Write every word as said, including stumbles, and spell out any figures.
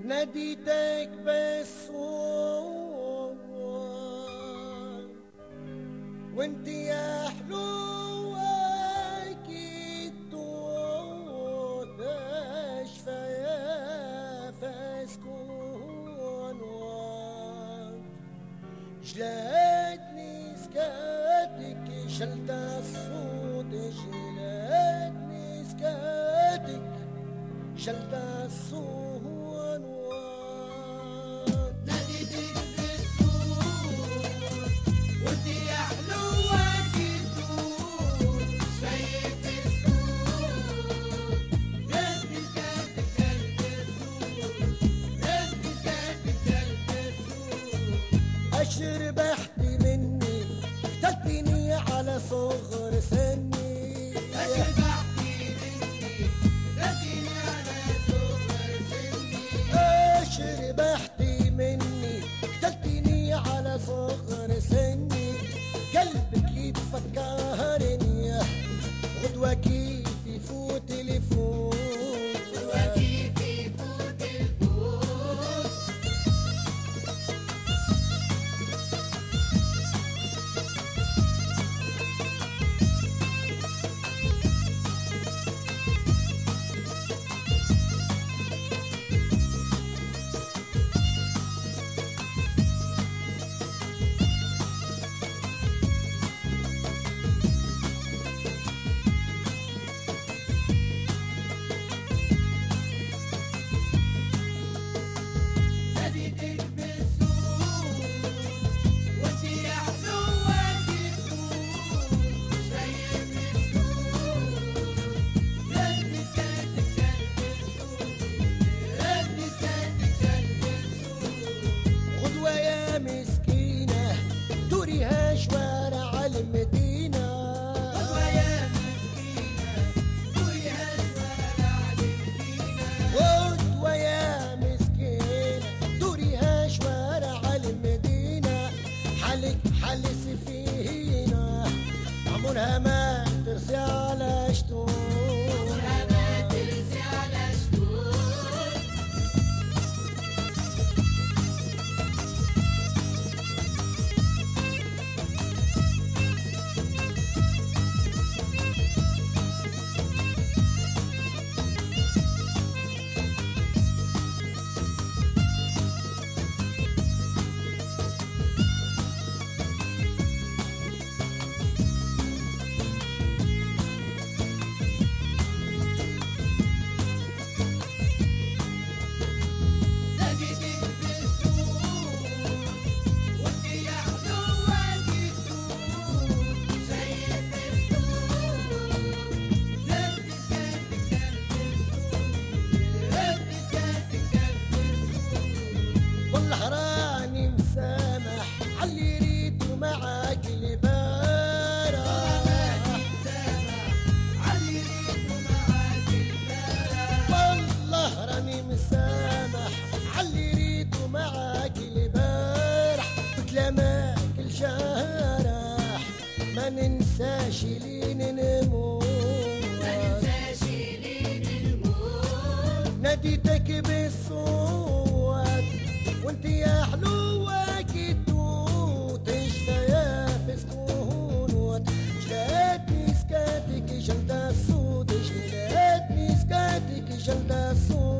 ناديتك بس وانت يا حلوة اكيد تشفى يا فاسكون جلدني سكاتك شلت الصوت جلدني سكاتك شلت الصوت ناديتك بالصوت وانت يا حلوة كدود شايف السكوت لازم سكاتك قلب الصوت لازم سكاتك قلب الصوت أشرب احكي مني قتلتني على صغر سني أشرب احكي مني قتلتني على صغر سني أشرب احكي مني قتلتني على صغر سني قلبك يتفكرني غدوة كيف يفوت الفوت غدوة كيف يفوت الفوت ناديتك بالصوت وانت يا حلوة كدود شايف السكوت لازم سكاتك قلب الصوت لازم سكاتك قلب الصوت غدوة يا مسكينة دوريها شوارع المدينة غدوة يا مسكينة دوريها شوارع المدينة غدوة يا مسكينة دوريها شوارع المدينة حالك حال سفينة عمرها ما ترسي على شطور عمرها ما ترسي على شطور ناديتك بالصوت وانت يا حلوة كدود شايف السكوت لازم سكاتك قلب الصوت لازم سكاتك قلب الصوت والله راني مسامح عاللي ريته معاك البارح علي ريته معاك البارح والله راني مسامح عاللي ريته معاك البارح بكلامك الجارح ما ننساش لين نموت ما ننساش لين الموت ناديتك بالصوت وانت يا حلوة كدود تشفى يا في سكون جلدني سكاتك جلد الصوت جلدني سكاتك جلد الصوت